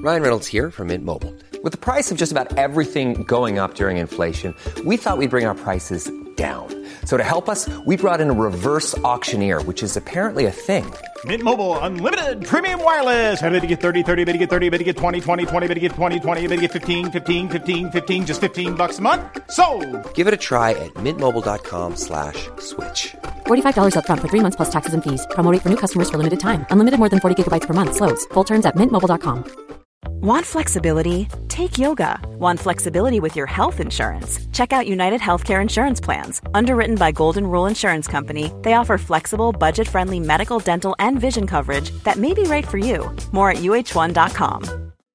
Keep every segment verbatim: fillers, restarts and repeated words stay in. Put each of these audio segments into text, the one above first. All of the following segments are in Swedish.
Ryan Reynolds here from Mint Mobile. With the price of just about everything going up during inflation, we thought we'd bring our prices down. So to help us, we brought in a reverse auctioneer, which is apparently a thing. Mint Mobile Unlimited Premium Wireless. How to get thirty, thirty, how to get thirty, how to get twenty, twenty, twenty, how to get twenty, twenty, how to get fifteen, fifteen, fifteen, fifteen, just fifteen bucks a month? Sold! Give it a try at mintmobile.com slash switch. forty-five dollars up front for three months plus taxes and fees. Promo rate for new customers for limited time. Unlimited more than forty gigabytes per month. Slows full terms at mint mobile dot com. Want flexibility? Take yoga. Want flexibility with your health insurance? Check out United Healthcare Insurance Plans. Underwritten by Golden Rule Insurance Company, they offer flexible, budget-friendly medical, dental, and vision coverage that may be right for you. More at u h one dot com.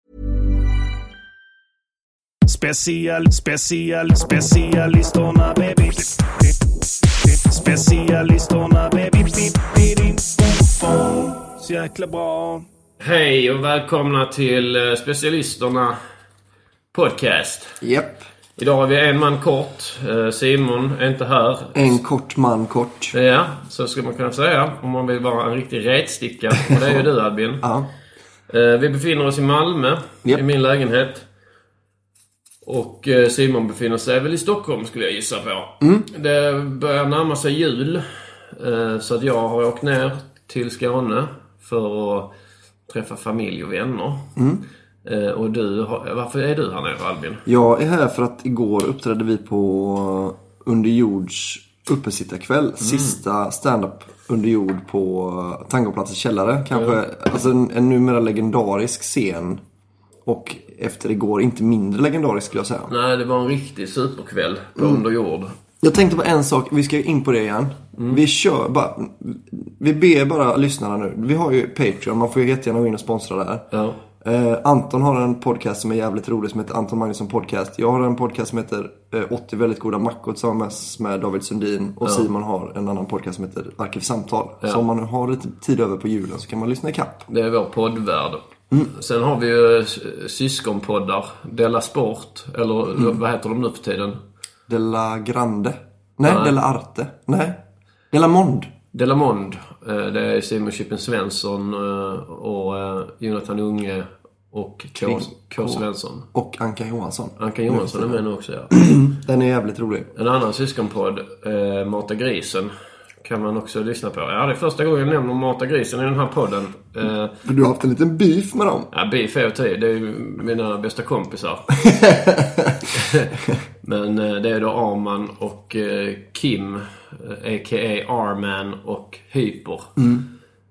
Special, special, specialisterna, baby. Specialisterna, baby. Så jäkla bra. Hej och välkomna till Specialisterna podcast. Japp. Idag har vi en man kort. Simon är inte här. En kort man kort. Ja, så ska man kunna säga. Om man vill vara en riktig retsticka. Och det är ju du, Albin. Ja. Vi befinner oss i Malmö. Japp. I min lägenhet. Och Simon befinner sig väl i Stockholm, skulle jag gissa på. Mm. Det börjar närma sig jul. Så att jag har åkt ner till Skåne för att träffa familj och vänner. Mm. Eh, och du, varför är du här nere, Albin? Jag är här för att igår uppträdde vi på Underjords uppesittarkväll. Mm. Sista stand-up under jord på Tangoplatsens källare. Kanske mm. alltså en, en numera legendarisk scen. Och efter igår inte mindre legendarisk, skulle jag säga. Nej, det var en riktig superkväll på mm. Underjord. Jag tänkte på en sak, vi ska in på det igen. Mm. Vi kör bara, vi ber bara lyssnarna nu. Vi har ju Patreon, man får ju jättegärna gå in och sponsra där. Ja. Eh, Anton har en podcast som är jävligt rolig som heter Anton Magnusson Podcast. Jag har en podcast som heter eh, åttio väldigt goda mackor tillsammans med David Sundin. Och ja. Simon har en annan podcast som heter Arkivsamtal. Ja. Så om man har lite tid över på julen så kan man lyssna i kapp. Det är vår poddvärld. Mm. Sen har vi ju syskonpoddar, Della Sport, eller mm. vad heter de nu för tiden? Della Grande. Nej, Nej. Della Arte. Nej. Della Mond. Della Mond. Det är Simon Chippen Svensson och Jonathan Unge och K. K. Svensson. Och Anka Johansson. Anka Johansson är med nu också, ja. Den är jävligt rolig. En annan syskonpodd, Mata Grisen, kan man också lyssna på. Ja, det är första gången jag nämner Mata Grisen i den här podden. För du har haft en liten beef med dem. Ja, beef är ju tid. Det är ju mina bästa kompisar. Men det är då Arman och Kim, a k a. Arman och Hyper. Mm.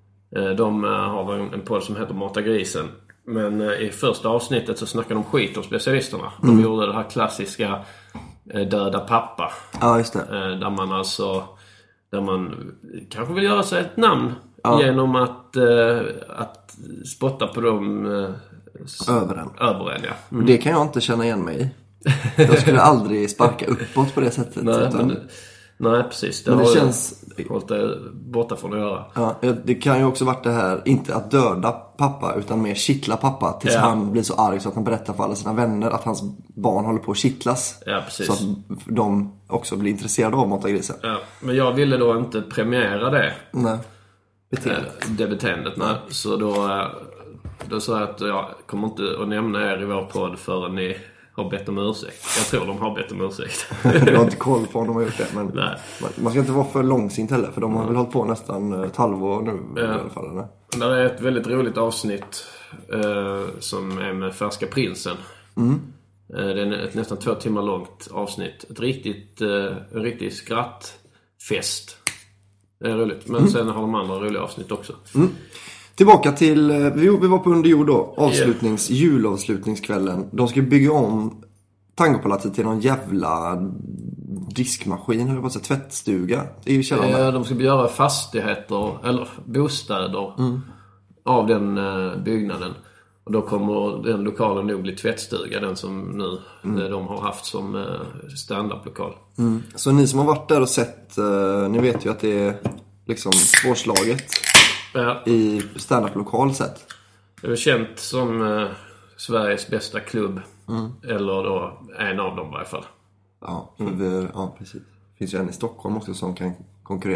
De har en, en podd som heter Mata Grisen. Men i första avsnittet så snackar de skit om specialisterna. De mm. gjorde det här klassiska döda pappa. Ja, just det. Där man alltså... Där man kanske vill göra sig ett namn ja. genom att, uh, att spotta på dem uh, över en. Över en, ja. Mm. Det kan jag inte känna igen mig i. Jag skulle aldrig sparka uppåt på det sättet. Nej, utan... men, nej precis. Det, men det har känns... hållit det borta från att göra. Ja, det kan ju också varit det här, inte att döda pappa utan mer kittla pappa. Tills ja. han blir så arg så att han berättar för alla sina vänner att hans barn håller på att kittlas. Ja, precis. Så att de också blir intresserade av Mata Grisen. Ja, men jag ville då inte premiera det. Nej. Beteendet. Det beteendet, nej. Så då, då sa jag att jag kommer inte att nämna er i vår podd förrän ni har bett om ursäkt. Jag tror de har bett om ursäkt. Jag har inte koll på om de har gjort det. Men nej. Man ska inte vara för långsint heller. För de har väl hållit på nästan ett halvår nu ja. i alla fall. Eller? Det är ett väldigt roligt avsnitt eh, som är med Färska Prinsen. Mm. Eh, det är ett nästan två timmar långt avsnitt. Ett riktigt, eh, en riktig skrattfest. Det är roligt. Men mm. sen har de andra roliga avsnitt också. Mm. Tillbaka till, vi var på Underjord då, avslutnings, yeah. julavslutningskvällen. De ska bygga om Tangopalatset till någon jävla diskmaskin, eller vad säger, tvättstuga. Det är ju källande. Ja, de ska göra fastigheter, eller bostäder mm. av den uh, byggnaden. Och då kommer den lokalen nog bli tvättstuga, den som nu mm. de har haft som uh, stand-up-lokal. Mm. Så ni som har varit där och sett, uh, ni vet ju att det är liksom svårslaget. Ja. I stand-up-lokal sett. Det är känt som eh, Sveriges bästa klubb. Mm. Eller då en av dem i varje fall. Ja, för mm. vi, ja, precis. Det finns ju en i Stockholm också som kan konkurrera.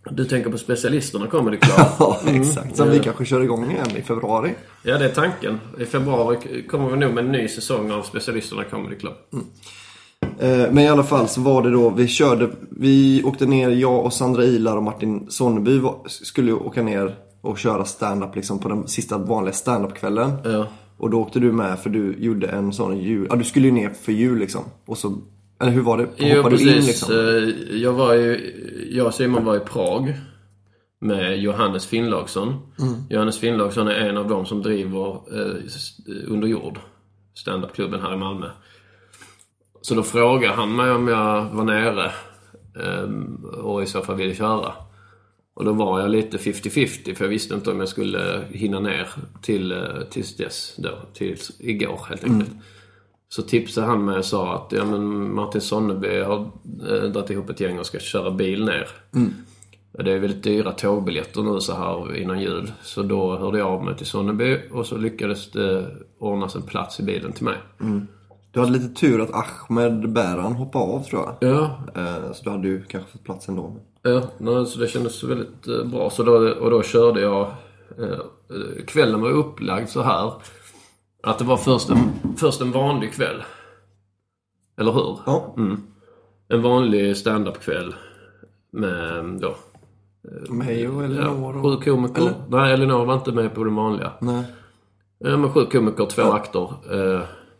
Du tänker på specialisterna Comedy Club. Ja, exakt. Som mm. vi kanske kör igång igen i februari. Ja, det är tanken. I februari kommer vi nog med en ny säsong av specialisterna Comedy Club. Mm. Eh, men i alla fall så var det då, vi körde, vi åkte ner, jag och Sandra Ilar och Martin Sonneby var, skulle ju åka ner och köra stand-up liksom på den sista vanliga stand-up-kvällen. Ja. Och då åkte du med för du gjorde en sån jul, ja du skulle ju ner för jul liksom. Och så, eller hur var det? Jo, hoppade precis. Du in liksom? Jag var ju, jag och Simon var i Prag med Johannes Finnlaugsson. Mm. Johannes Finnlaugsson är en av dem som driver eh, Under jord, stand-up-klubben här i Malmö. Så då frågade han mig om jag var nere um, och i så fall ville köra. Och då var jag lite fifty-fifty för jag visste inte om jag skulle hinna ner till, tills dess då, tills igår helt enkelt. Mm. Så tipsade han mig och sa att ja, men Martin Sonneby har äh, dragit ihop ett gäng och ska köra bil ner. Mm. Det är väldigt dyra tågbiljetter nu så här innan jul. Så då hörde jag av mig till Sonneby och så lyckades det ordnas en plats i bilen till mig. Mm. Du hade lite tur att Ahmed Bäran hoppade av tror jag. Ja. Så då hade du kanske fått plats ändå. Ja, nej, så det kändes väldigt eh, bra. Så då, och då körde jag... Eh, kvällen var upplagd så här. Att det var först en, först en vanlig kväll. Eller hur? Ja. Mm. En vanlig stand-up-kväll. Med då... Eh, Mig och Elinor. Ja, sju komiker. Eller? Nej, Elinor var inte med på den vanliga. Nej. Ja, men sju komiker, två ja. akter. Eh,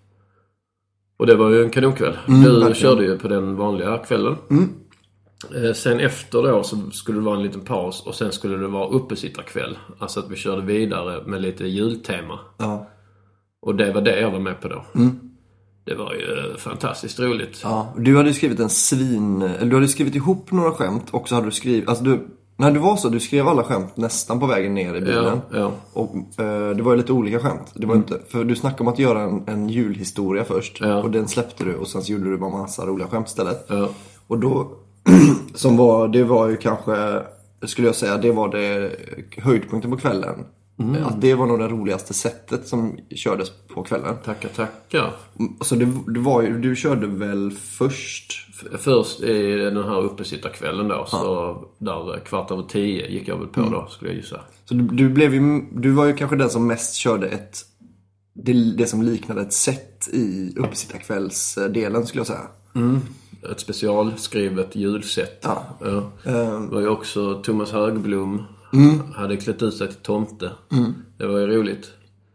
Och det var ju en kanonkväll. Mm, du verkligen. körde ju på den vanliga kvällen. Mm. Eh, sen efter då så skulle det vara en liten paus. Och sen skulle det vara uppesittarkväll. Alltså att vi körde vidare med lite jultema. Ja. Och det var det jag var med på då. Mm. Det var ju fantastiskt roligt. Ja, du hade skrivit en svin... Eller du hade skrivit ihop några skämt. Och så hade du skrivit... Alltså du... När du var så, du skrev alla skämt nästan på vägen ner i bilen. Ja, ja. Och eh, det var ju lite olika skämt. Det var mm. inte, för du snackade om att göra en, en julhistoria först. Ja. Och den släppte du och sen så gjorde du bara massa roliga skämt istället. Ja. Och då, som var, det var ju kanske, skulle jag säga, det var det höjdpunkten på kvällen. Mm. Att det var nog det roligaste sättet som kördes på kvällen. Tackar, tackar. Så det, det var ju, du körde väl först? Först i den här uppesittarkvällen då. Ja. Så där kvart över tio gick jag väl på mm. då, skulle jag gissa. Så du, du blev ju, du var ju kanske den som mest körde ett, det, det som liknade ett set i uppesittarkvällsdelen skulle jag säga. Mm. Ett specialskrivet julsätt. Ja. Ja. Um. Det var ju också Thomas Högblom. Mm. Hade klätt ut sig till tomte. Mm. Det var ju roligt.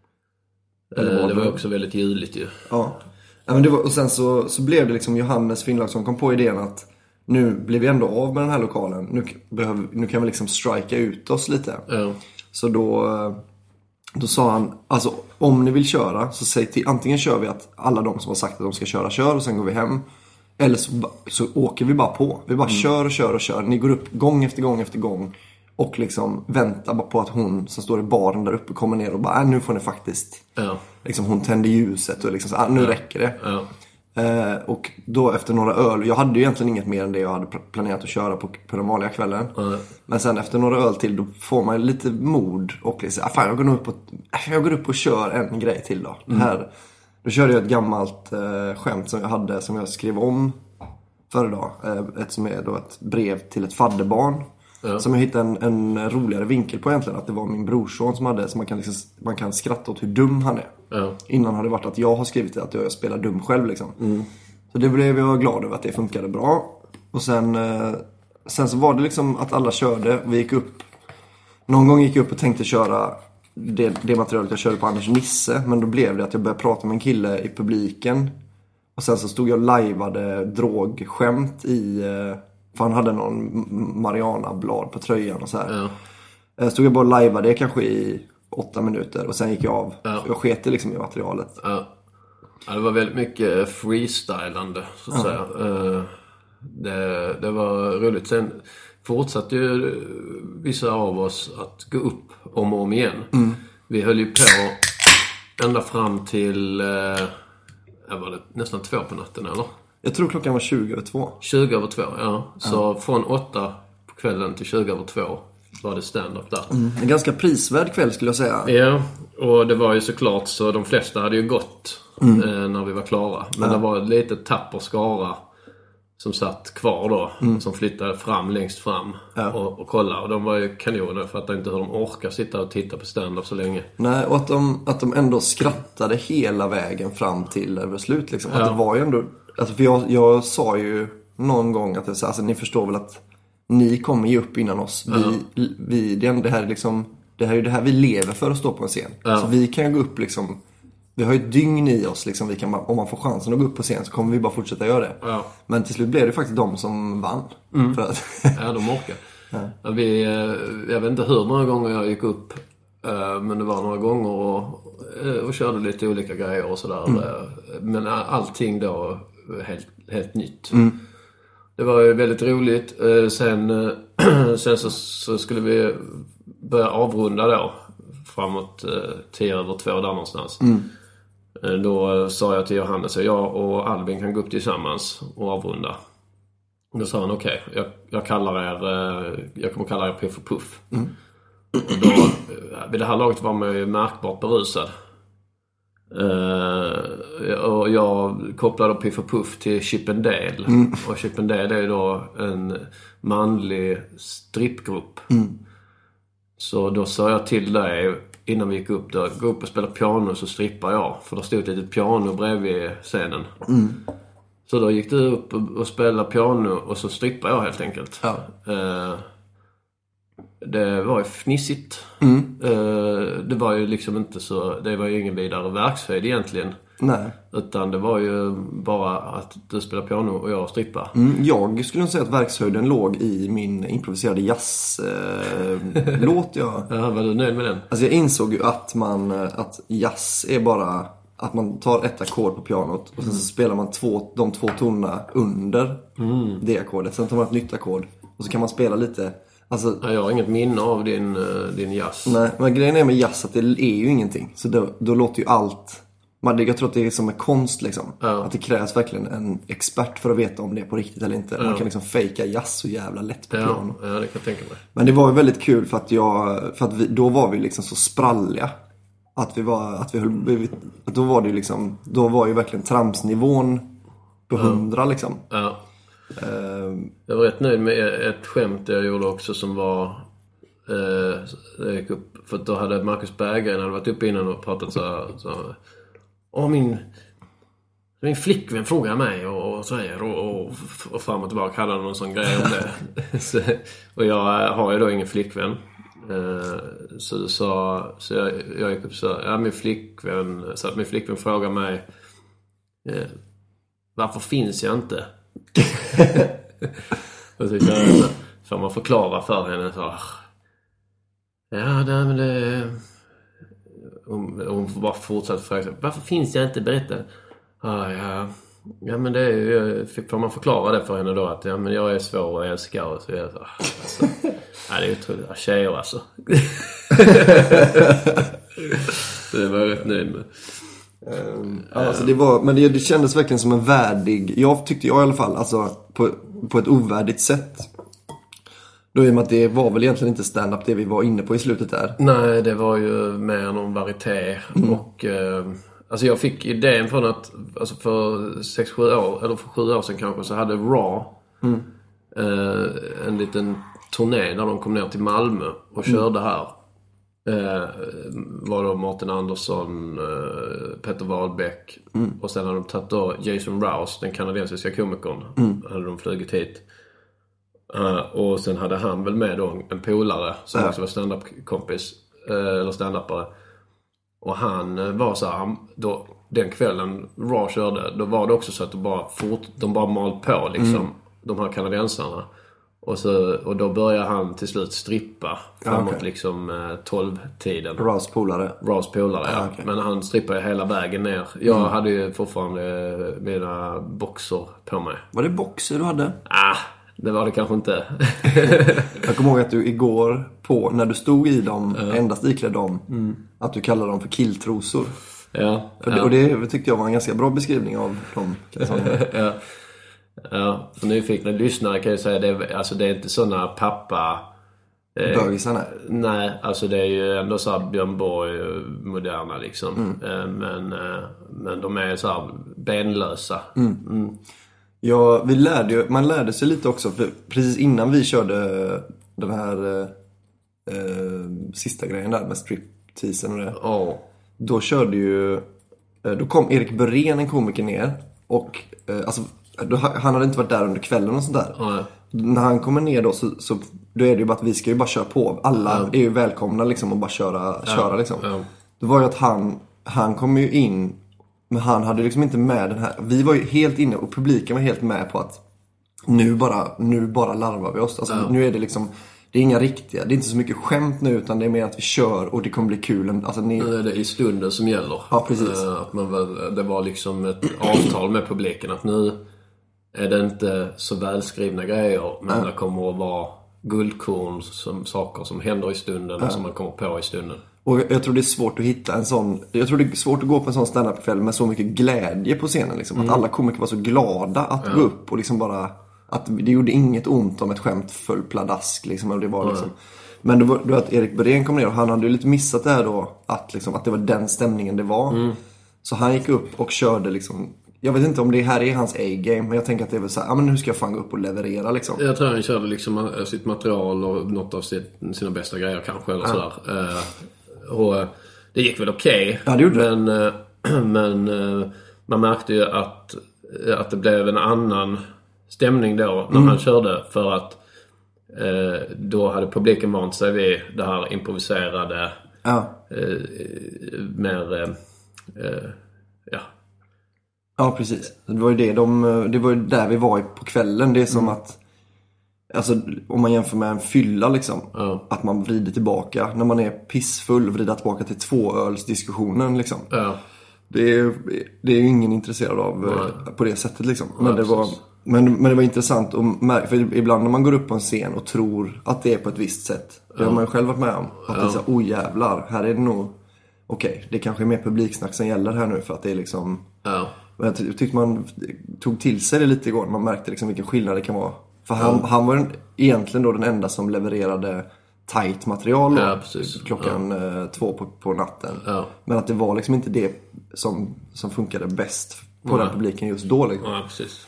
Det var, det var också väldigt juligt ju. Ja. Ja men det var, och sen så, så blev det liksom Johannes Finnlaugsson kom på idén att nu blir vi ändå av med den här lokalen. Nu, behöver, nu kan vi liksom strika ut oss lite. Ja. Så då, då sa han, alltså om ni vill köra så säg till, antingen kör vi att alla de som har sagt att de ska köra, kör och sen går vi hem. Eller så, så åker vi bara på. Vi bara mm. kör och kör och kör. Ni går upp gång efter gång efter gång. Och liksom väntar bara på att hon som står i baren där uppe kommer ner och bara, äh, nu får ni faktiskt. Ja. Liksom hon tänder ljuset och liksom så, äh, nu ja. räcker det. Ja. Eh, och då efter några öl, jag hade ju egentligen inget mer än det jag hade planerat att köra på, på den vanliga kvällen. Ja. Men sen efter några öl till, då får man lite mod och liksom, ah, fan, jag går nog upp och, jag går upp och kör en grej till då. Mm. Här, då körde jag ett gammalt eh, skämt som jag hade, som jag skrev om förra dag. Eh, ett som är då ett brev till ett fadderbarn. Ja. Som jag hittade en, en roligare vinkel på egentligen. Att det var min brorson som hade. Så man kan, liksom, man kan skratta åt hur dum han är. Ja. Innan hade det varit att jag har skrivit det. Att jag spelar dum själv liksom. Mm. Så det blev jag glad över att det funkade bra. Och sen, eh, sen så var det liksom att alla körde. Vi gick upp. Någon gång gick jag upp och tänkte köra det, det materialet jag körde på Anders Nisse. Men då blev det att jag började prata med en kille i publiken. Och sen så stod jag och lajvade drogskämt i... Eh, För han hade någon Mariana-blad på tröjan och så här. Ja. Stod jag bara och lajvade det kanske i åtta minuter. Och sen gick jag av. Ja. Jag skete liksom i materialet. Ja. Ja, det var väldigt mycket freestylande så att ja. säga. Det, det var roligt. Sen fortsatte ju vissa av oss att gå upp om och om igen. Mm. Vi höll ju på ända fram till var det nästan två på natten eller? Jag tror klockan var tjugo över två. tjugo över två, ja. Så ja. Från åtta på kvällen till tjugo över två var det stand-up där. Mm. En ganska prisvärd kväll skulle jag säga. Ja, och det var ju såklart så de flesta hade ju gått mm. eh, när vi var klara. Men ja. Det var ett litet tapper skara som satt kvar då. Mm. Som flyttade fram längst fram ja. och, och kollade. Och de var ju kanoner för att inte hur de orkar sitta och titta på stand-up så länge. Nej, och att de, att de ändå skrattade hela vägen fram till det var slut liksom. Att ja. det var ju ändå... Alltså för jag, jag sa ju någon gång att det, alltså, ni förstår väl att ni kommer ju upp innan oss. Vi, ja. vi, det, det här är liksom... Det här är ju det här vi lever för att stå på en scen. Ja. Så vi kan ju gå upp liksom... Vi har ju ett dygn i oss liksom. Vi kan bara, om man får chansen att gå upp på scen så kommer vi bara fortsätta göra det. Ja. Men till slut blev det faktiskt de som vann. Mm. För att ja, de orkar. Ja. Ja, vi, jag vet inte hur många gånger jag gick upp. Men det var några gånger och, och körde lite olika grejer och sådär. Mm. Men allting då helt, helt nytt. Mm. Det var ju väldigt roligt. Sen, sen så, så skulle vi börja avrunda då. Framåt tio över två där någonstans. Mm. Då sa jag till Johannes att jag och Albin kan gå upp tillsammans och avrunda. Då sa han okej, okay, jag, jag kallar er, jag kommer kalla er Piff och Puff. Mm. Och då, vid det här laget var man ju märkbart berusad. Uh, och jag kopplade Piff och Puff till Chip and Dale. Mm. Och Chip and Dale är då en manlig strippgrupp. Mm. Så då sa jag till dig innan vi gick upp där, gå upp och spela piano så strippar jag. För då stod ett litet piano bredvid scenen. Mm. Så då gick du upp och spelade piano och så strippade jag helt enkelt. Ja. Uh, det var ju fnissigt. Mm. Uh, det var ju liksom inte så, det var ju ingen vidare verkshöjd egentligen. Nej. Utan det var ju bara att du spelar piano och jag strippar. Mm, jag skulle nog säga att verkshöjden låg i min improviserade jazz-låt. Eh, jag... Ja, var du nöjd med den? Alltså jag insåg ju att man, att jazz är bara att man tar ett ackord på pianot och sen så spelar man två, de två tonerna under mm. det ackordet. Sen tar man ett nytt ackord och så kan man spela lite. Alltså, ja, jag har inget minne av din, din jazz. Nej, men grejen är med jazz att det är ju ingenting. Så då, då låter ju allt... Man, jag tror att det är som en konst liksom. Ja. Att det krävs verkligen en expert för att veta om det är på riktigt eller inte. Ja. Man kan liksom fejka jazz så jävla lätt på ja. piano. Ja, det kan jag tänka mig. Men det var ju väldigt kul för att jag... För att vi, då var vi liksom så spralliga. Att vi var... Att vi höll, att då var det ju liksom... Då var ju verkligen tramsnivån på hundra ja. liksom. Ja. Uh, jag var rätt nöjd med ett skämt jag gjorde också som var... Uh, jag gick upp, för då hade Marcus Berggren hade varit uppe innan och pratat så här... Så, och min, min flickvän frågar mig och, och säger och, och, och fram och tillbaka hade någon sån grej om det. så, och jag har ju då ingen flickvän. Uh, så så, så jag, jag gick upp så ja, min flickvän, så att min flickvän frågar mig uh, varför finns jag inte? och så så, får man förklara för henne så ja, det, men det Hon, hon får bara fortsätta fråga varför finns jag inte, berätta. Ah, ja, ja men det är ju, får man förklara det för henne då att ja, men jag är svår och älskar och så jag så alltså, ja, det är ju otroligt, ja, tjejer alltså. Det var jag rätt nöjd med. Um, alltså det var, men det, det kändes verkligen som en värdig, jag tyckte jag i alla fall alltså på, på ett ovärdigt sätt. Då är det att det var väl egentligen inte stand-up det vi var inne på i slutet där. Nej, det var ju mer någon varieté. Mm. Och eh, alltså jag fick idén från att alltså för sex sju år eller för sju år sedan kanske så hade Raw mm. eh, en liten turné där de kom ner till Malmö och körde mm. här. Eh, var då Martin Andersson, eh, Peter Wahlbeck mm. och sen hade de tagit då Jason Rouse, den kanadensiska komikern. Mm. Hade de flugit hit. Uh, och sen hade han väl med då en polare som ja. också var stand-up-kompis uh, eller stand-upare. Och han uh, var så här, då, den kvällen Raw körde, då var det också så att de bara, fort, de bara mal på liksom, mm. de här kanadensarna. Och, så, och då började han till slut strippa framåt okay. liksom uh, tolv-tiden. Raws polare. Raws polare, ja. Okay. Men han strippade hela vägen ner. Jag mm. hade ju fortfarande mina boxer på mig. Var det boxer du hade? Ah! Det var det kanske inte. Jag kommer ihåg att du igår på, när du stod i dem, ja. endast iklädd dem, mm. att du kallade dem för killtrosor. Ja. För det, ja. Och det tyckte jag var en ganska bra beskrivning av dem. ja. ja, för nyfikna lyssnare kan jag säga, det är, alltså det är inte sådana pappa... Eh, Bögisarna? Nej, alltså det är ju ändå så här Björn Borg moderna liksom. Mm. Eh, men, eh, men de är så här benlösa. Mm. Mm. Ja, vi lärde ju, man lärde sig lite också. För precis innan vi körde den här eh, sista grejen där med stripteasen och det. Ja. Då körde ju, då kom Erik Börén, en komiker, ner. Och eh, alltså, då, han hade inte varit där under kvällen och sånt där. Ja. När han kommer ner då så, så då är det ju bara att vi ska ju bara köra på. Alla ja. är ju välkomna liksom och bara köra, ja. köra liksom. Ja. Det var ju att han, han kom ju in, men han hade liksom inte med den här. Vi var ju helt inne och publiken var helt med på att nu bara, nu bara larvar vi oss. Alltså ja. nu är det liksom, det är inga riktiga, det är inte så mycket skämt nu, utan det är mer att vi kör och det kommer bli kul. Alltså ni... Nu är det i stunden som gäller. Ja, precis. Att man väl, det var liksom ett avtal med publiken att nu är det inte så välskrivna grejer, men ja. det kommer att vara guldkorn som saker som händer i stunden ja. och som man kommer på i stunden. Och jag tror det är svårt att hitta en sån, jag tror det är svårt att gå på en sån stand-up-kväll med så mycket glädje på scenen liksom. Mm. Att alla komiker var så glada att ja. gå upp och liksom bara, att det gjorde inget ont om ett skämt föll pladask liksom. Och det var liksom, mm. men det var, det var att Erik Börén kom ner och han hade ju lite missat det här då, att, liksom, att det var den stämningen det var. Mm. Så han gick upp och körde liksom, jag vet inte om det här är hans A-game, men jag tänker att det är väl så här, ja men nu ska jag fan gå upp och leverera liksom. Jag tror han körde liksom sitt material och något av sitt, sina bästa grejer kanske eller ja. sådär. Uh, och det gick väl okej. Okay, ja, det gjorde men, det. Men uh, man märkte ju att, att det blev en annan stämning då när mm. han körde, för att uh, då hade publiken vant sig vid det här improviserade ja. uh, mer uh, uh, ja Ja, precis. Det var ju det, de, det var ju där vi var på kvällen. Det är som mm. att, alltså om man jämför med en fylla liksom, ja. att man vrider tillbaka. När man är pissfull, vrider tillbaka till tvåölsdiskussionen liksom. Ja. Det är, det är ju ingen intresserad av Nej. på det sättet liksom. Men, ja, det var, men, men det var intressant att märka, för ibland när man går upp på en scen och tror att det är på ett visst sätt. Det ja. har man ju själv varit med om. Att ja. det är så, oh jävlar, här är det nog, okej, okay, det kanske är mer publiksnack som gäller här nu, för att det är liksom... Ja. Men jag tyckte man tog till sig det lite igår. Man märkte liksom vilken skillnad det kan vara. För han, ja. han var den, egentligen då den enda som levererade tight material då, ja, klockan ja. två på, på natten. Ja. Men att det var liksom inte det som, som funkade bäst på ja. den publiken just då liksom. Ja, precis.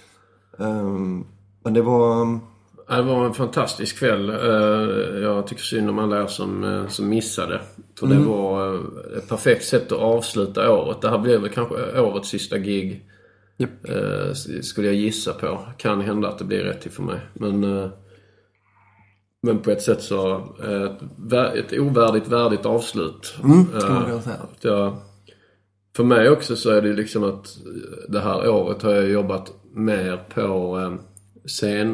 Um, men det var... Det var en fantastisk kväll. Jag tycker synd om alla er som, som missade. För mm. det var ett perfekt sätt att avsluta året. Det här blev väl kanske årets sista gig. Yep. Skulle jag gissa på. Kan hända att det blir rätt till för mig. Men, men på ett sätt så ett, ett ovärdigt, värdigt avslut. Mm, kan man väl säga. Jag, för mig också så är det liksom att det här året har jag jobbat mer på scen.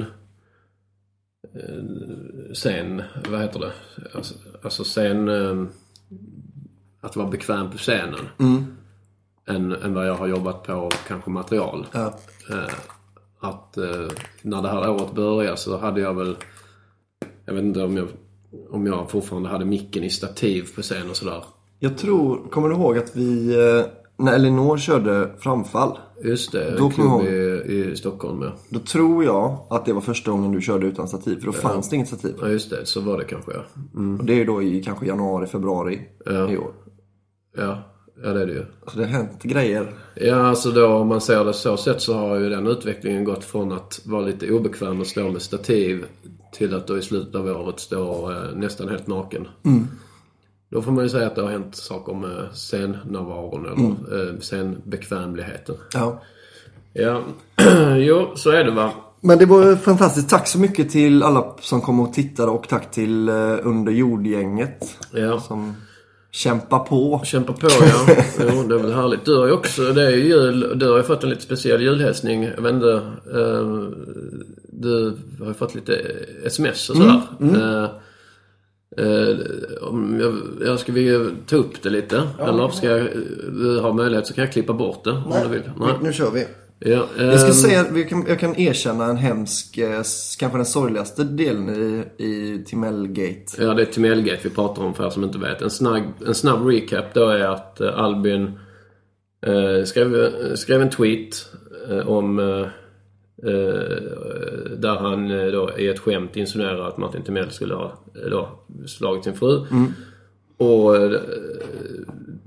Sen, vad heter det? Alltså, alltså sen att vara bekväm på scenen mm. än, än vad jag har jobbat på kanske material. Ja. Att när det här året började så hade jag väl, jag vet inte om jag, om jag fortfarande hade micken i stativ på scen och sådär. Jag tror, kommer du ihåg att vi, när Elinor körde framfall? Just det, då klubb i, i Stockholm. Ja. Då tror jag att det var första gången du körde utan stativ. För då ja. fanns det inget stativ. Ja, just det. Så var det kanske, ja. Mm. Och det är ju då i kanske januari, februari ja. i år. Ja, ja det är det ju. Så det har hänt grejer. Ja, alltså då om man ser det så sett så har ju den utvecklingen gått från att vara lite obekväm och stå med stativ till att då i slutet av året stå eh, nästan helt naken. Mm. Då får man ju säga att det har hänt saker med scennärvaron eller mm. eh, scenbekvämligheten. Ja. Ja, jo, så är det va. Men det var fantastiskt. Tack så mycket till alla som kom och tittade och tack till uh, Under jordgänget ja. som kämpar på. Kämpar på, ja. Jo, det är väl härligt. Du har ju också, det är ju jul, du har ju fått en lite speciell julhälsning. Jag vet inte, uh, du har ju fått lite sms och sådär. Mm, mm. Uh, uh, om jag, jag ska vi ta upp det lite. Ja, eller ska jag, du har möjlighet så kan jag klippa bort det. Nej, om du vill. Nej. Nu, nu kör vi. Ja, um... jag ska säga att vi kan, jag kan erkänna en hemsk, kanske den sorgligaste delen i, i Timellgate. Ja, det är Timellgate vi pratar om för er som inte vet. En snabb, en snabb recap då är att uh, Albin uh, skrev, skrev en tweet uh, om uh, uh, där han uh, då i ett skämt insinuerar att Martin Timell skulle ha uh, då slagit sin fru. Mm. Och uh,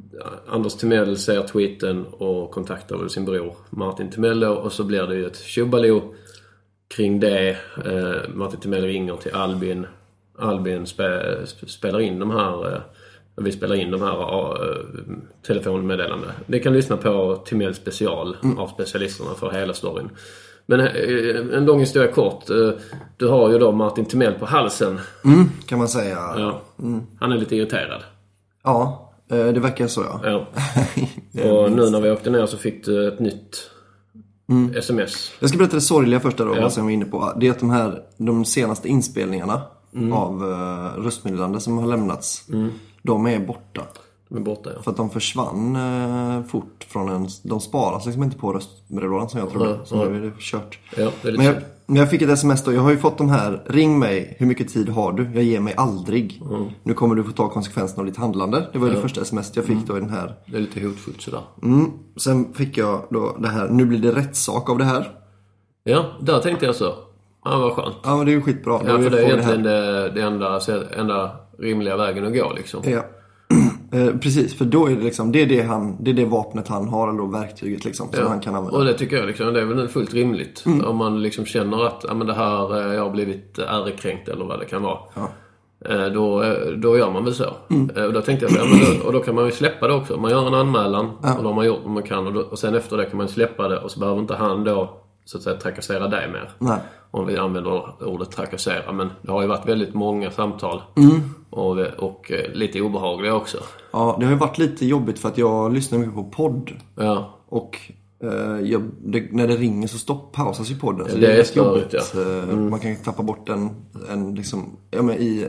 Anders Timell ser tweeten och kontaktar väl sin bror Martin Timell då, och så blir det ju ett tjobaloo kring det. Eh, Martin Timell ringer till Albin. Albin spe, spelar in de här... Eh, vi spelar in de här uh, telefonmeddelanden. Ni kan lyssna på Timell special mm. av specialisterna för hela storyn. Men uh, en lång historia kort. Uh, du har ju då Martin Timell på halsen. Mm, kan man säga. Ja. Mm. Han är lite irriterad. Ja, det verkar så, ja. ja. Och nu när vi åkte ner så fick du ett nytt mm. sms. Jag ska berätta det sorgliga första då, ja. Vad som vi är inne på. Det är att de här, de senaste inspelningarna mm. av uh, röstmeddelanden som har lämnats, mm. de är borta. De är borta, ja. För att de försvann uh, fort från en... De sparas liksom inte på röstmeddelanden som jag trodde. Mm. Så nu är det kört. Ja, det är lite men, jag, men jag fick ett sms då. Jag har ju fått de här. Ring mig, hur mycket tid har du? Jag ger mig aldrig. Mm. Nu kommer du få ta konsekvenserna av ditt handlande. Det var ju ja. det första sms jag fick mm. då i den här. Det är lite hotfullt sådär. Mm. Sen fick jag då det här. Nu blir det rättssak av det här. Ja, där tänkte jag så. Ja, vad skönt. Ja, men det är ju skitbra. Ja, för det är egentligen det, det enda, enda rimliga vägen att gå liksom. Ja. Eh, precis, för då är det liksom det är det, han, det är det vapnet han har, eller då verktyget liksom, som ja. han kan använda. Och det tycker jag liksom, det är väl fullt rimligt. Mm. Om man liksom känner att ja, men det här, jag har blivit ärekränkt eller vad det kan vara. Ja. Eh, då, då gör man väl så. Mm. Eh, och då tänkte jag, ja, men då, och då kan man ju släppa det också. Man gör en anmälan ja. och då har man gjort vad man kan. Och, då, och sen efter det kan man släppa det, och så behöver inte han då så att säga trakassera dig mer. Nej. Om vi använder ordet trakassera. Men det har ju varit väldigt många samtal. Mm. Och, och lite obehagliga också. Ja, det har ju varit lite jobbigt för att jag lyssnar mycket på podd. Ja. Och eh, jag, det, när det ringer så stopp, pausas ju podden. Så det, det är är jobbigt, ja. mm. Man kan tappa bort en, en liksom, ja men i...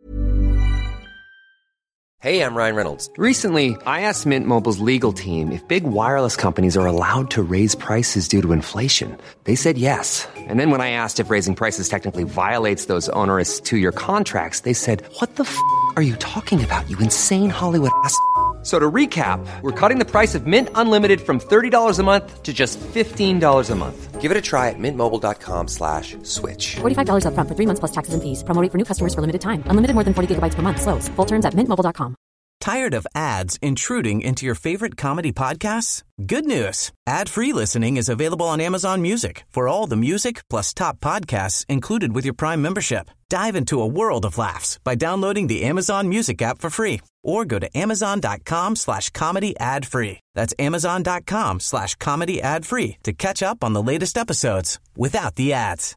Hey, I'm Ryan Reynolds. Recently, I asked Mint Mobile's legal team if big wireless companies are allowed to raise prices due to inflation. They said yes. And then when I asked if raising prices technically violates those onerous two-year contracts, they said, what the f*** are you talking about, you insane Hollywood ass f- So to recap, we're cutting the price of Mint Unlimited from thirty dollars a month to just fifteen dollars a month. Give it a try at mintmobile.com slash switch. forty-five dollars up front for three months plus taxes and fees. Promo rate for new customers for limited time. Unlimited more than forty gigabytes per month. Slows full terms at mint mobile dot com. Tired of ads intruding into your favorite comedy podcasts? Good news. Ad-free listening is available on Amazon Music for all the music plus top podcasts included with your Prime membership. Dive into a world of laughs by downloading the Amazon Music app for free or go to amazon.com slash comedy ad free. That's amazon.com slash comedy ad free to catch up on the latest episodes without the ads.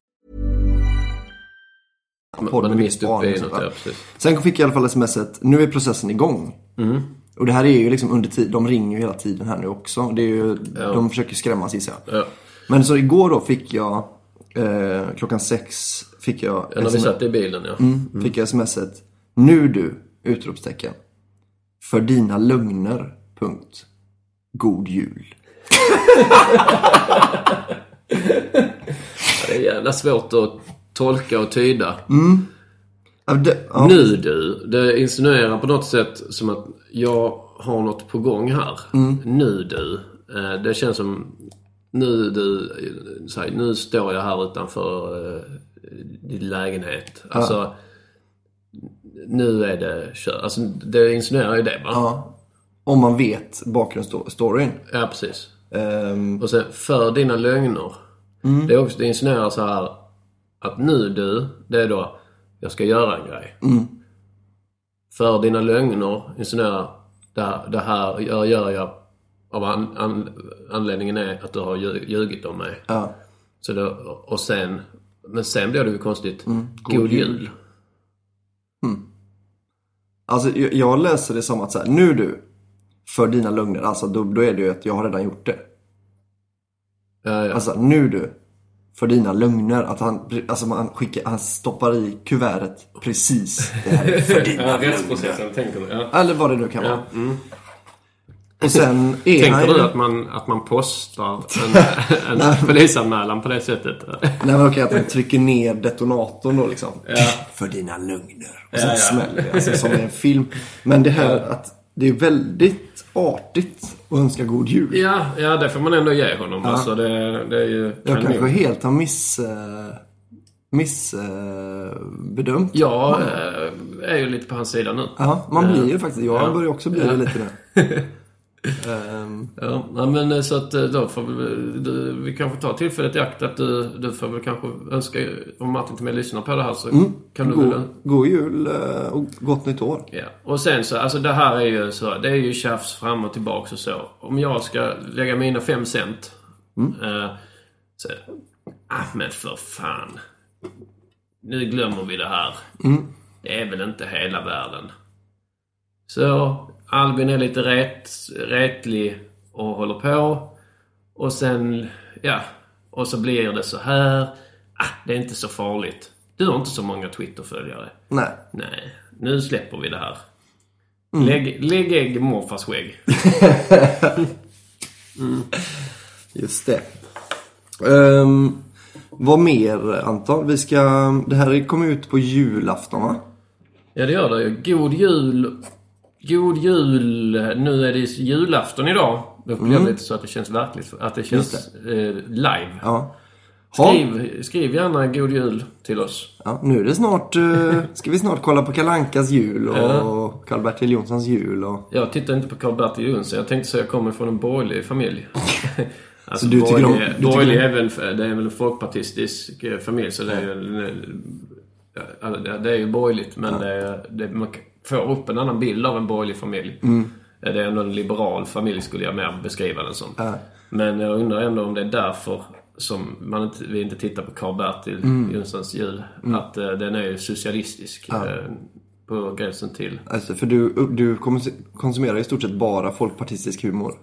Man är mist uppe i något, ja, sen fick jag i alla fall smset. Nu är processen igång. Mm. Och det här är ju liksom under tid. De ringer ju hela tiden här nu också. Det är ju, ja. De försöker skrämmas, gissar jag. Ja. Men så igår då fick jag eh, klockan sex fick jag ja, när vi satt i bilen, ja. Mm, mm. Fick jag smset. Nu du, utropstecken. För dina lögner, punkt. God jul. Det är jävla svårt att tolka och tyda. Mm. Ja, det, ja. Nu du, det insinuerar på något sätt som att jag har något på gång här. Mm. Nu du. Det känns som nu du, här, nu står jag här utanför din lägenhet. Alltså ja. Nu är det kör. Alltså det insinuerar ju det, va? Ja. Om man vet bakgrundsstoryn. Ja, precis. Um. Och sen för dina lögner. Mm. Det är också, det insinuerar så här att nu du, det är då jag ska göra en grej. Mm. För dina lögner insinuerar det, det här gör, gör jag av an, an, anledningen är att du har ljugit om mig. Ja. Så då, och sen men sen blir det ju konstigt. Mm. God, God jul. jul. Mm. Alltså jag, jag läser det som att så här, nu du för dina lögner, alltså då, då är det ju att jag har redan gjort det. Ja, ja. Alltså nu du för dina lögner, att han alltså man skickar, han stoppar i kuvertet precis det här för dina ja, rättsprocessen, tänker du, ja. Eller vad det nu kan vara. Ja. Mm. Och sen är tänker han du att man, att man postar en, en polisanmälan på det sättet? Nej, men okej, att man trycker ner detonatorn då liksom. Ja. För dina lögner. Och sen ja, ja. smäller det, alltså som i en film. Men det här att det är väldigt artigt att önska god jul. Ja, ja, det får man ändå ge honom. Ja. Alltså det, det är ju jag kanske helt har miss, miss bedömt. Jag är ju lite på hans sida nu. Ja, man blir ju faktiskt. Jag ja. börjar också bli ja. det lite nu. um... Ja, men så att då får vi, du, vi kanske ta tillfället i akt att du, du får väl kanske önska, om Martin till mig lyssnar på det här så mm. kan du god, väl... God jul och gott nytt år. Ja, och sen så, alltså det här är ju så, det är ju tjafs fram och tillbaka och så. Om jag ska lägga mina fem cent mm. eh, så, ah men för fan. Nu glömmer vi det här. Mm. Det är väl inte hela världen. Så Albin är lite rätt, rättlig och håller på. Och sen, ja, och så blir det så här. Ah, det är inte så farligt. Du har inte så många Twitter-följare. Nej. Nej, nu släpper vi det här. Mm. Lägg, lägg ägg i morfars skägg. mm. Just det. Um, vad mer, Anton? Vi ska, det här kommer ut på julafton, va? Ja, det gör det ju. God jul. God jul. Nu är det julafton idag. Det blir mm. lite så att det känns verkligt. Att det känns det. Eh, live. Ja. Skriv, skriv gärna god jul till oss. Ja, nu är det snart... Uh, ska vi snart kolla på Kalle Ankas jul och ja. Karl-Bertil Jonssons jul. Och... Jag tittar inte på Karl-Bertil Jonsson. Jag tänkte säga att jag kommer från en borgerlig familj. Alltså, du borgerlig, om, du borgerlig tycker... är, väl, det är väl en folkpartistisk familj. Så det är ju... Det är ju borgerligt, men ja. det är, det, man får upp en annan bild av en borgerlig familj. Mm. Det är ändå en liberal familj, skulle jag mer beskriva den som. Ja. Men jag undrar ändå om det är därför som man inte, vi inte tittar på Karl-Bertil mm. Jonssons jul. Mm. Att uh, den är socialistisk ja. uh, på gränsen till. Alltså, för du, du konsumerar i stort sett bara folkpartistisk humor.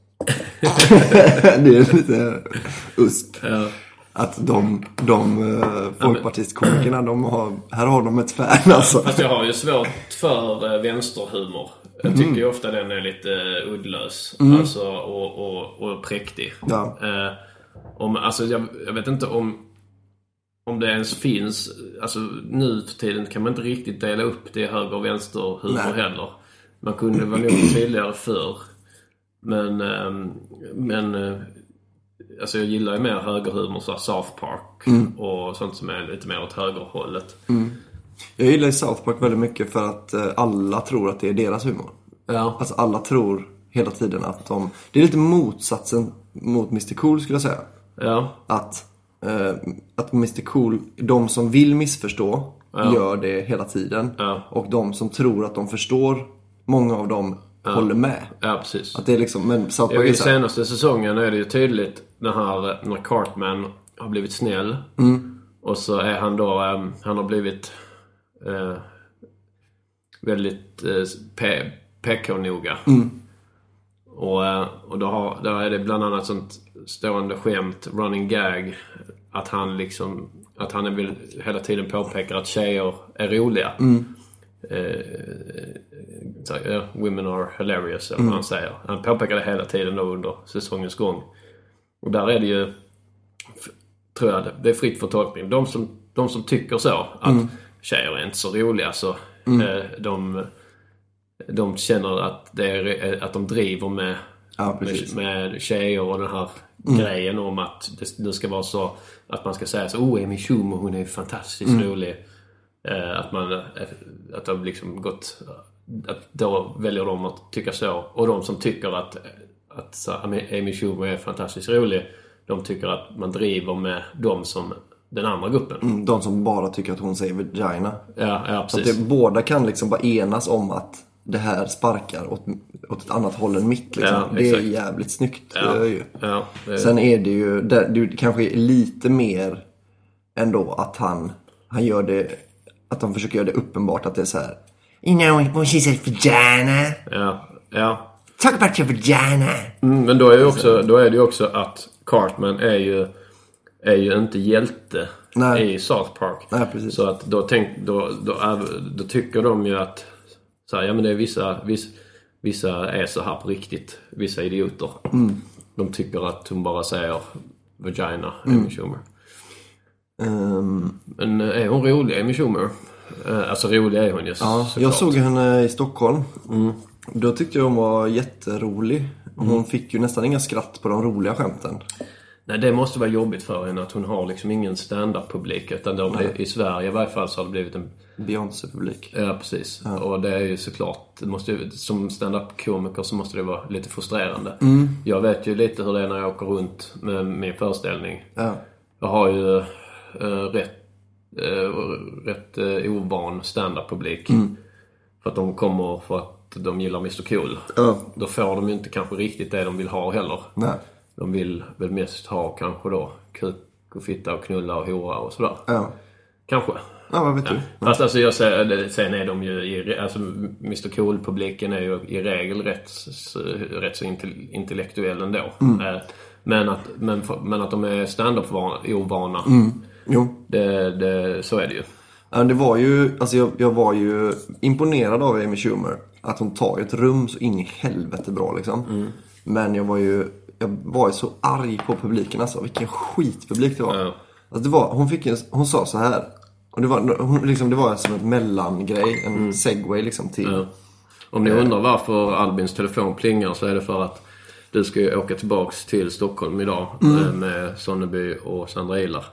Det är lite usp. Ja. Att de, de uh, folkpartistkomikerna, de har, här har de ett fan alltså. Fast jag har ju svårt för uh, vänsterhumor. Jag tycker mm. ju ofta den är lite uh, uddlös mm. alltså, och, och, och präktig. Ja. Uh, om, alltså, jag, jag vet inte om, om det ens finns. Alltså, nu för tiden kan man inte riktigt dela upp det i höger- och vänsterhumor heller. Man kunde vara nog tydligare förr. Men, uh, men uh, alltså jag gillar ju mer högerhumor, så South Park mm. och sånt som är lite mer åt högerhållet. Mm. Jag gillar South Park väldigt mycket för att uh, alla tror att det är deras humor. Ja. Alltså alla tror hela tiden att de... Det är lite motsatsen mot mister Cool, skulle jag säga. Ja. Att, uh, att mister Cool, de som vill missförstå ja. gör det hela tiden. Ja. Och de som tror att de förstår, många av dem ja. håller med. Ja, precis. Att det är liksom, men South Park I senaste säsongen är det ju tydligt när, här, när Cartman har blivit snäll. Mm. Och så är han då, um, han har blivit uh, väldigt uh, pe- P K-noga. Mm. Och, uh, och då, har, då är det bland annat sånt stående skämt, running gag, att han liksom, att han vill hela tiden påpekar att tjejer är roliga. Mm. Uh, så, uh, women are hilarious, eller mm. vad han säger. Han påpekar det hela tiden då under säsongens gång. Och där är det ju, tror jag, det är fritt för tolkning. De som, de som tycker så, att mm. tjejer är inte så roliga, så mm. eh, de, de känner att, det är, att de driver med, ja, med, med tjejer och den här mm. grejen om att det, det ska vara så, att man ska säga så, oh, Amy Schumer, hon är fantastiskt mm. rolig. Eh, att man, att de liksom gått, att då väljer de att tycka så. Och de som tycker att att så, Amy Schumer är fantastiskt rolig, de tycker att man driver med dem som den andra gruppen. Mm, de som bara tycker att hon säger vagina. Ja, ja, precis. Så att det, båda kan liksom bara enas om att det här sparkar åt, åt ett annat håll än mitt. Liksom. Ja, det är jävligt snyggt. Ja, det är ju. Ja, det är... Sen är det ju, det, det kanske är lite mer ändå att han, han gör det, att de försöker göra det uppenbart att det är så här, you know, when she says vagina. Ja, ja. Talk about your vagina. Mm, men då är, ju också, då är det ju också att Cartman är ju, är ju inte hjälte. Nej. I South Park. Nej, precis. Så att då, tänk, då, då, då tycker de ju att så här, ja, men det är vissa, vissa, vissa är så här på riktigt. Vissa idioter. Mm. De tycker att hon bara säger vagina, Amy mm. Schumer. Um. Men är hon rolig, Amy Schumer? Alltså rolig är hon ju. Ja, jag såg henne i Stockholm. Mm. Då tyckte jag hon var jätterolig. Hon mm. fick ju nästan inga skratt på de roliga skämten. Nej, det måste vara jobbigt för henne att hon har liksom ingen stand-up-publik. Utan de, i Sverige i varje fall så har det blivit en Beyoncé-publik. Ja, precis. Ja. Och det är ju såklart, det måste ju, som stand-up-komiker så måste det vara lite frustrerande. Mm. Jag vet ju lite hur det är när jag åker runt med min föreställning. Ja. Jag har ju äh, rätt, äh, rätt äh, ovan stand-up-publik. Mm. För att de kommer för att de gillar mister Cool. Ja. Då får de ju inte kanske riktigt det de vill ha heller. Nej. De vill väl mest ha kanske då kuk och fitta och knulla och hora och sådär. Ja. Kanske. Ja, vad vet du? Ja. Fast alltså jag säger, sen är de ju i, alltså mister Cool-publiken är ju i regel rätt, rätt så intellektuell ändå. Mm. Men, att, men, men att de är stand-up-ovana, mm. Jo. Det, det, så är det ju. Ja, det var ju, alltså jag, jag var ju imponerad av Amy Schumer. Att hon tar ett rum så in i helvete bra liksom. Mm. Men jag var ju jag var ju så arg på publiken alltså. Vilken skitpublik det var. Ja. Alltså det var hon fick en, hon sa så här. Och det var hon, liksom det var som ett mellangrej, en mm. segway liksom till. Ja. Om ni undrar varför Albins telefon plingar så är det för att du ska ju åka tillbaks till Stockholm idag mm. med Sonneby och Sandra Ilar.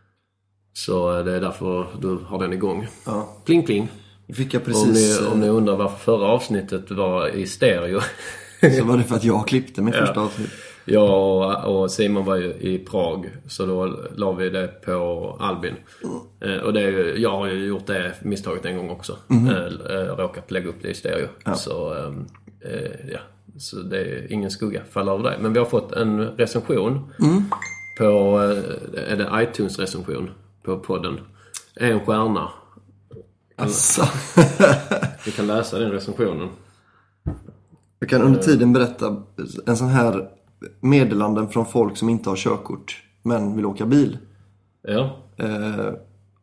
Så det är därför du har den igång. Ja. Pling pling. Fick jag precis om ni, om ni undrar varför förra avsnittet var i stereo. Så var det för att jag klippte mitt ja. första avsnitt. Jag och Simon var ju i Prag. Så då la vi det på Albin. Mm. Och det är ju, jag har ju gjort det misstaget en gång också. Mm. Äh, råkat lägga upp det i stereo. Ja. Så, äh, ja. Så det är ingen skugga faller över det. Men vi har fått en recension. Mm. På, är det iTunes-recension på podden. En stjärna. Alltså. Vi kan läsa den recensionen. Jag kan under tiden berätta en sån här meddelanden från folk som inte har körkort men vill åka bil. Ja. Eh, eh,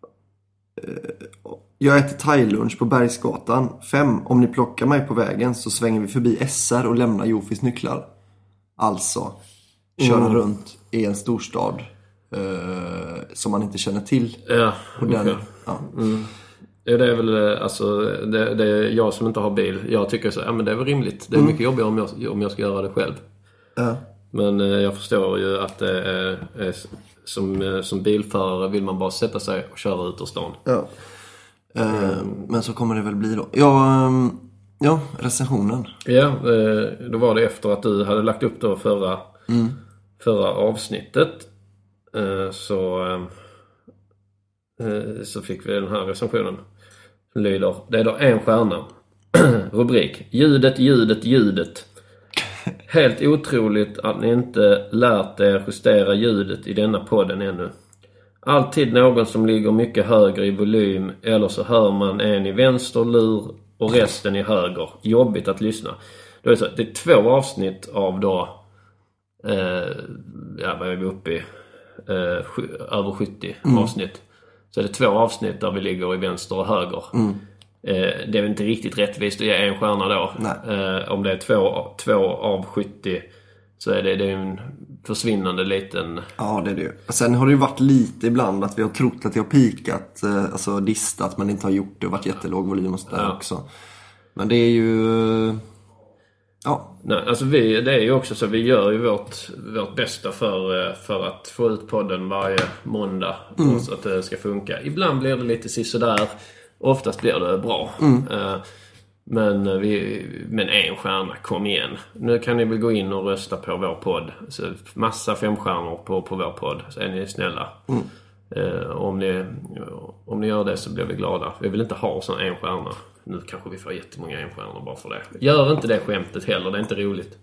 jag äter thailunch på Bergsgatan fem. Om ni plockar mig på vägen så svänger vi förbi S R och lämnar Jofis nycklar. Alltså köra mm. runt i en storstad eh, som man inte känner till. Ja, och den, okay. ja. Mm. Ja, det är väl alltså det, det är jag som inte har bil. Jag tycker så, ja men det är väl rimligt. Det är mm. mycket jobbigare om jag, om jag ska göra det själv. Ja. Men eh, jag förstår ju att det är, är som, eh, som bilförare vill man bara sätta sig och köra ut ur stan. Ja. Eh, mm. Men så kommer det väl bli då. Ja, ja recensionen. Ja, eh, då var det efter att du hade lagt upp då förra, mm. förra avsnittet. Eh, så... Eh, så fick vi den här recensionen. Lyder, det är då en stjärna. Rubrik: ljudet, ljudet, ljudet. Helt otroligt att ni inte lärt er justera ljudet i denna podden ännu. Alltid någon som ligger mycket högre i volym, eller så hör man en i vänster lur och resten i höger. Jobbigt att lyssna. Då är det, så, det är två avsnitt av då eh, ja, vad är vi uppe i? Eh, sju, över sjuttio mm. avsnitt. Så det är två avsnitt där vi ligger i vänster och höger. Mm. Eh, det är väl inte riktigt rättvist att ge en stjärna då. Eh, om det är två, två av sjuttio så är det, det är en försvinnande liten... Ja, det är det. Sen har det ju varit lite ibland att vi har trott att vi har pikat, eh, alltså distat, men inte har gjort det och varit jättelåg volym och sådär ja. också. Men det är ju... Ja. Nej, alltså vi, det är ju också så vi gör ju vårt, vårt bästa för, för att få ut podden varje måndag mm. så att det ska funka. Ibland blir det lite sisådär, oftast blir det bra. Mm. Men, vi, men en stjärna, kom igen. Nu kan ni väl gå in och rösta på vår podd. Så massa femstjärnor på, på vår podd, så är ni snälla. Mm. Om, ni, om ni gör det så blir vi glada. Vi vill inte ha sån en stjärna. Nu kanske vi får jättemånga enstjärnor bara för det. Gör inte det skämtet heller, det är inte roligt.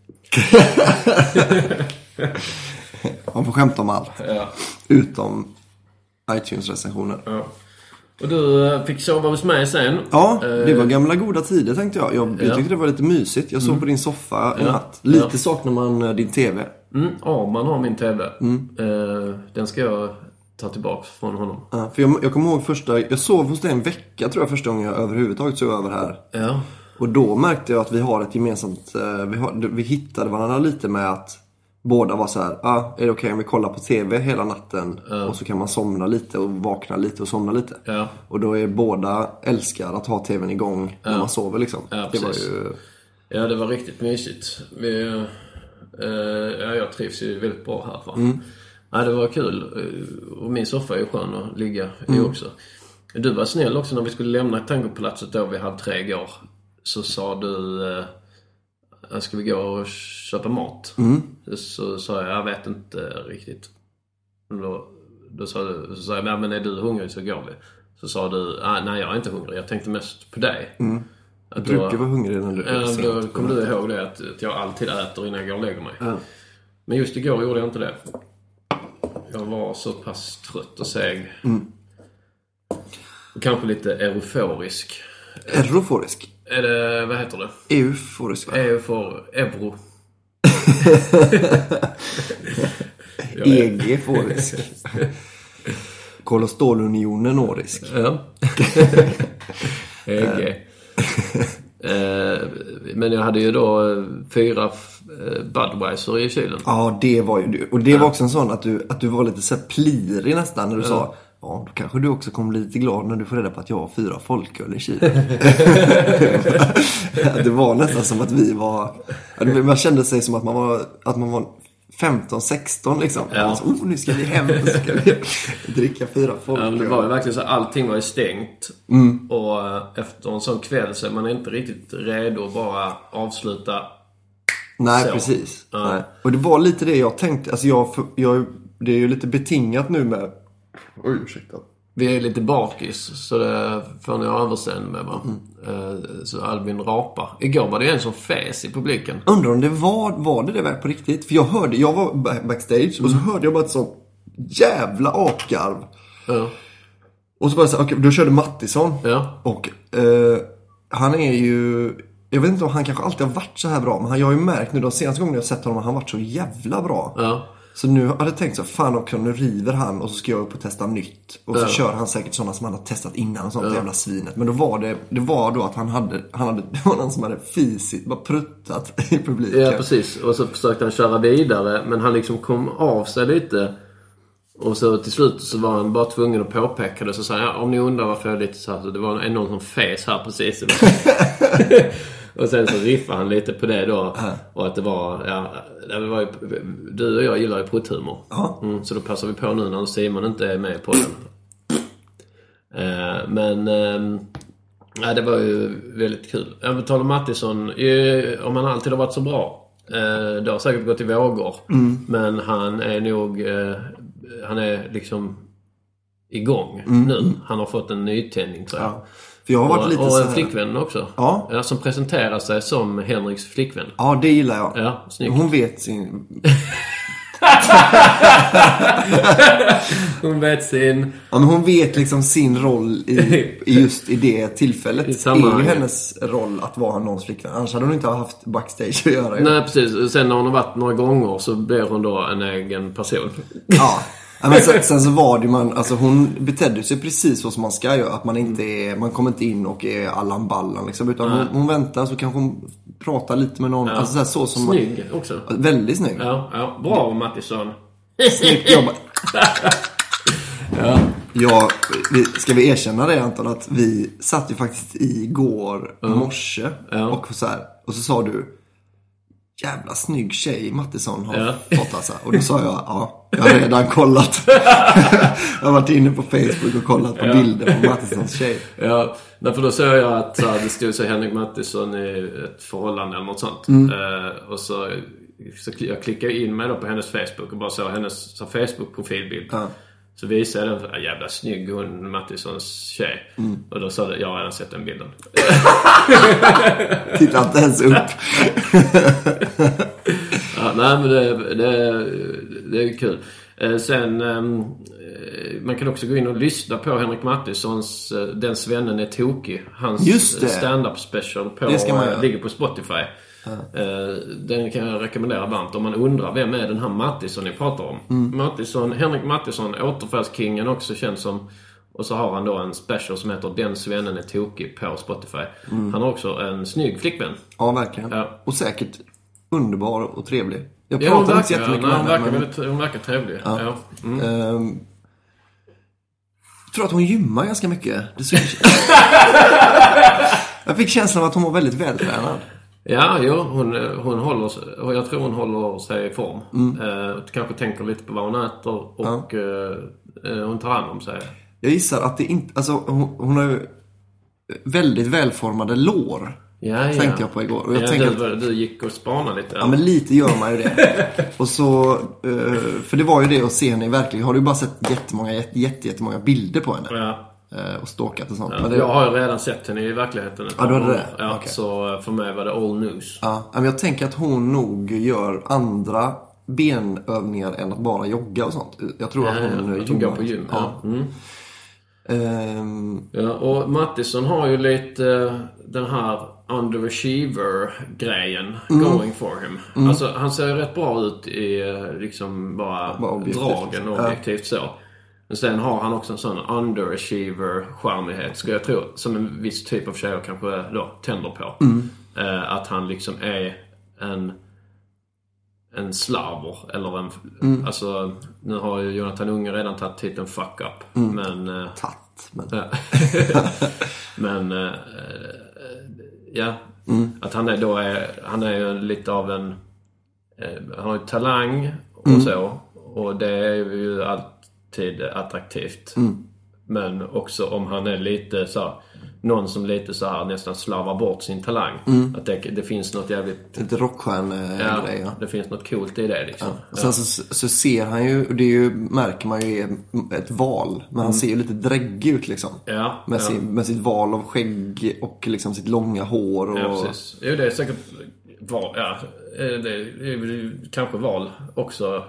Man får skämta om allt. Ja. Utom iTunes-recensioner. Ja. Och du fick sova hos mig sen. Ja, det var gamla goda tider tänkte jag. Jag, jag tyckte det var lite mysigt. Jag såg mm. på din soffa en ja. natt. Lite ja. saknar man din tv. Mm. Ja, man har min tv. Mm. Den ska jag... ta tillbaka från honom. Ja, för jag, jag kommer ihåg första... Jag sov hos dig en vecka tror jag första gången jag överhuvudtaget sov över här. Ja. Och då märkte jag att vi har ett gemensamt... Vi, har, vi hittade varandra lite med att båda var så här... Ah, är det okej okay om vi kollar på tv hela natten? Ja. Och så kan man somna lite och vakna lite och somna lite. Ja. Och då är båda älskar att ha tvn igång när ja. man sover liksom. Ja, det var ju... Ja, det var riktigt mysigt. Vi, eh, ja, jag trivs ju väldigt bra här. Va? Mm. Ja, det var kul. Och min soffa är ju skön att ligga i mm. också. Du var snäll också när vi skulle lämna Tangopalatset då vid halv tre igår. Så sa du, äh, ska vi gå och köpa mat? Mm. Så sa jag, jag vet inte riktigt. Då, då sa du, så sa jag, ja, men är du hungrig så går vi. Så sa du, ah, nej jag är inte hungrig, jag tänkte mest på dig. Mm. Du att brukar då, vara hungrig när du är sent. Då kom du ihåg det, att, att jag alltid äter innan jag går och lägger mig. Ja. Men just igår gjorde jag inte det. Jag var så pass trött och seg. Mm. Och kanske lite euforisk. Euroforisk? Är det, vad heter det? Euforisk, va? Eufor, euro. E G-forisk. Kol- och stålunionen årisk. Ja. E G. Men jag hade ju då fyra Budweiser i kylen. Ja, det var ju du. Och det var också en sån att du, att du var lite så här plirig nästan när du ja. sa, ja, då kanske du också kommer bli lite glad när du får reda på att jag har fyra folköl i kylen. Det var nästan som att vi var, man kände sig som att man var, att man var femton sexton liksom. Ja. Alltså, oh, nu ska vi hem och så ska vi dricka fyra folköl. Ja, det var ju verkligen så att allting var ju stängt. Mm. Och efter en sån kväll så är man inte riktigt redo att bara avsluta. Nej, så. precis. Ja. Nej. Och det var lite det jag tänkte. Alltså jag, jag, det är ju lite betingat nu med... Oj, ursäkta. Vi är lite bakis, så det får ni överseende med, va? Mm. Så Albin rapar. Igår var det en som fes i publiken. Undrar om det var, var det det var på riktigt? För jag hörde, jag var backstage mm. och så hörde jag bara ett sånt jävla apgarv. Ja. Och så bara så, okej, då körde Mattisson. Ja. Och eh, han är ju... Jag vet inte om han kanske alltid har varit så här bra. Men jag har ju märkt nu de senaste gångerna jag har sett honom att han har varit så jävla bra. Ja. Så nu hade jag tänkt så, fan också, nu river han och så ska jag upp och testa nytt. Och så ja. kör han säkert sådana som han har testat innan och sånt ja. jävla svinet. Men då var det, det var då att han hade, han hade, det var någon som hade fisit, bara pruttat i publiken. Ja, precis. Och så försökte han köra vidare, men han liksom kom av sig lite. Och så till slut så var han bara tvungen att påpeka det. Så sa han, ja, om ni undrar varför jag är lite så här, så det var någon som fes här precis. Och sen så riffade han lite på det då. Uh. Och att det var, ja, det var ju, du och jag gillar ju prutthumor. Uh. Mm, så då passar vi på nu när Simon inte är med på den. uh, Men uh, ja, det var ju väldigt kul. Jag vill tala om Mattisson, uh, om han alltid har varit så bra. Uh, det har säkert gått i vågor. Mm. Men han är nog uh, han är liksom igång mm. nu. Han har fått en nytändning, tror jag. Ja. För jag har varit och, lite och så en här... flickvän också. Ja. Ja, som presenterar sig som Henriks flickvän. Ja, det gillar jag. Ja, snyggt. Hon vet sin... Hon vet sin... Ja, men hon vet liksom sin roll i, i just i det tillfället. I samma... är ju hennes roll att vara någons flickvän. Annars hade hon inte haft backstage att göra. Nej, precis. Sen när hon har varit några gånger så blir hon då en egen person. Ja. Ja, men sen, sen så var det man, alltså hon betedde sig precis så som man ska göra. Att man inte är, man kommer inte in och är Allan Ballan liksom, utan hon, hon väntar, så kanske hon pratar lite med någon. Ja. Alltså så, här, så som snygg man, också. Väldigt snygg. Ja, ja. Bra, Mattisson. Snyggt jobbat. Ja. Ja, vi, ska vi erkänna det, Anton, att vi satt ju faktiskt igår mm. morse ja. och så här, och så sa du, jävla snygg tjej Mattisson har ja. fått alltså. Och då sa jag, ja, jag har redan kollat. Jag har varit inne på Facebook och kollat på ja. bilder på Mattissons tjej. Ja, därför då såg jag att så här, det stod så Henrik Mattisson i ett förhållande eller något sånt. Mm. Uh, och så, så jag klickade in mig då på hennes Facebook och bara såg hennes så Facebook-profilbild. Ja. Så visade jag den, jävla snygg hon, Mattissons tjej. Mm. Och då sa det, jag har redan sett den bilden. Titta inte ens upp. Ja, nej, men det, det, det är kul. Eh, sen, eh, man kan också gå in och lyssna på Henrik Mattissons eh, Den svennen är tokig. Hans stand-up special på, eh, ligger på Spotify. Ja. Eh, den kan jag rekommendera varmt om man undrar vem är den här Mattisson ni pratar om. Mm. Mattisson, Henrik Mattisson, återfallskingen också känns som. Och så har han då en special som heter Den svennen är tokig på Spotify. Mm. Han har också en snygg flickvän. Ja, verkligen. Ja. Och säkert underbar och trevlig. Jag ja, pratar inte så jättemycket med henne. Hon, men... väldigt, hon verkar trevlig. Ja. Ja. Mm. Um, jag tror att hon gymmar ganska mycket. Det jag fick känslan av att hon var väldigt vältränad. Ja, jo, hon, hon håller sig, jag tror hon håller sig i form. Mm. Eh, kanske tänker lite på vad hon äter och ja. eh, hon tar hand om sig. Jag gissar att det inte, alltså hon, hon har ju väldigt välformade lår. Ja, tänkte ja. jag på igår. Och jag ja, tänkte du, att, du gick och spanade lite. Ja. ja, men lite gör man ju det. Och så, eh, för det var ju det att se henne i verkligen. Har du bara sett jättemånga, jätte, jätte, jättemånga bilder på henne? Ja. Och stalkat och sånt. Ja, men det... Jag har ju redan sett henne i verkligheten. Ja, du hade det? Ja, okay. Så för mig var det all news. Ja, men jag tänker att hon nog gör andra benövningar än att bara jogga och sånt. Jag tror ja, att hon, ja, hon går på gym. Ja. Ja. Mm. Um... ja, och Mattisson har ju lite den här underachiever-grejen mm. going for him. Mm. Alltså, han ser rätt bra ut i liksom bara, bara objektivt. dragen och objektivt ja. så. Men sen har han också en sån underachiever-charmighet, ska jag tro, som en viss typ av tjejer kanske då tänder på. Mm. Eh, att han liksom är en en slaver eller en mm. alltså nu har ju Jonathan Unge redan tagit titeln fuck up mm. men eh, tatt men ja. men eh, ja mm. att han är då är han är ju lite av en eh, han har ju talang och mm. så, och det är ju alltid attraktivt. Mm. Men också om han är lite så här, någon som lite så här nästan slavar bort sin talang. Mm. Att det, det finns något jävligt... Lite rockstjärn-grej, ja, det finns något coolt i det liksom. Ja. Och sen ja. så, så ser han ju, och det är ju, märker man ju är ett val. Men han mm. ser ju lite dräggig ut liksom. Ja, med, ja. Sin, med sitt val av skägg och liksom sitt långa hår. Och... Ja, precis. Jo, det är säkert val, ja. Det är kanske val också.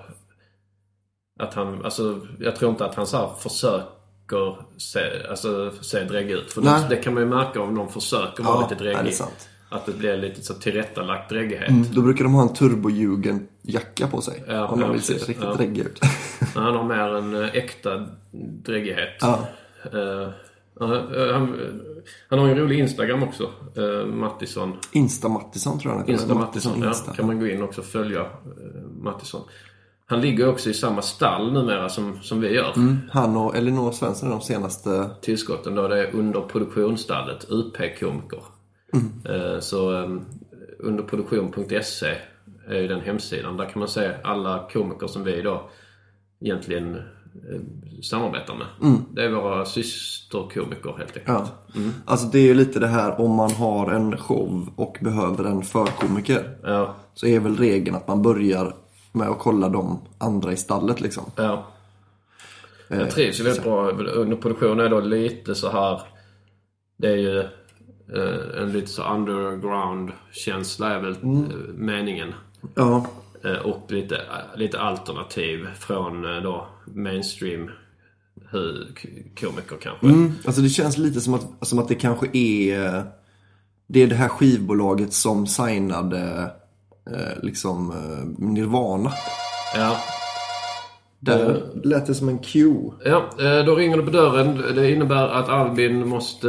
Att han, alltså, jag tror inte att han så här försöker se, alltså, se drägg ut. För det, det kan man ju märka om någon försöker vara ja, lite dräggig. Det sant. Att det blir lite så tillrättalagt dräggighet. Mm, då brukar de ha en turbojugen jacka på sig. Ja, om de ja, vill se precis. riktigt ja. dräggig ut. Han har mer en ä, äkta dräggighet. Ja. Uh, uh, han, han har en rolig Instagram också. Uh, Mattisson. Insta Mattisson tror jag. Insta Mattisson, Insta. Ja. Kan man gå in också och följa uh, Mattisson. Han ligger också i samma stall numera som, som vi gör. Mm, han och Elinor Svensson är de senaste tillskotten då. Det är under produktionsstallet U P-komiker. Mm. Uh, så um, underproduktion punkt se är ju den hemsidan. Där kan man se alla komiker som vi då egentligen uh, samarbetar med. Mm. Det är våra systerkomiker helt enkelt. Ja. Mm. Alltså det är ju lite det här, om man har en show och behöver en förkomiker. Ja. Så är väl regeln att man börjar med att kolla de andra i stallet liksom. Ja. Jag trivs ju väldigt bra. Underproduktion är då lite så här. Det är ju eh, en lite så underground-känsla är väl mm. meningen. Ja. Eh, och lite, lite alternativ från eh, då mainstream komiker kanske. Mm. Alltså det känns lite som att, som att det kanske är det är det här skivbolaget som signade eh, liksom Nirvana. Ja. Där lät det som en cue. Ja, då ringer det på dörren. Det innebär att Albin måste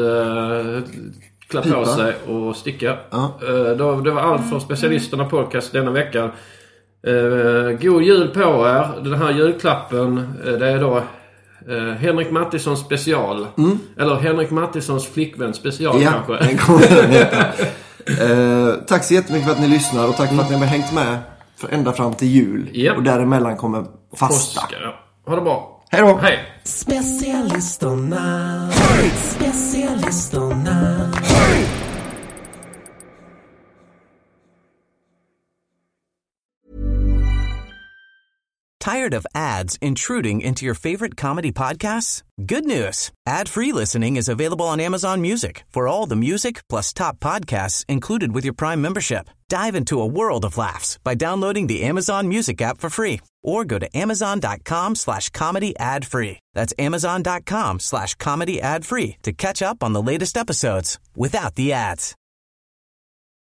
klä på sig och sticka. Ja. Då, det var allt för specialisterna podcast denna veckan. God jul på er. Den här julklappen, det är då Henrik Mattissons special. Mm. Eller Henrik Mattissons flickvän special ja, kanske. Den kommer den heta. eh, tack så jättemycket för att ni lyssnar. Och tack för att ni har hängt med för ända fram till jul. Yep. Och däremellan kommer fasta. Påska, ja. Ha det bra. Hej då. Hej. Specialisterna. Specialisterna. Tired of ads intruding into your favorite comedy podcasts? Good news. Ad-free listening is available on Amazon Music for all the music plus top podcasts included with your Prime membership. Dive into a world of laughs by downloading the Amazon Music app for free or go to amazon.com slash comedy ad free. That's amazon.com slash comedy ad free to catch up on the latest episodes without the ads.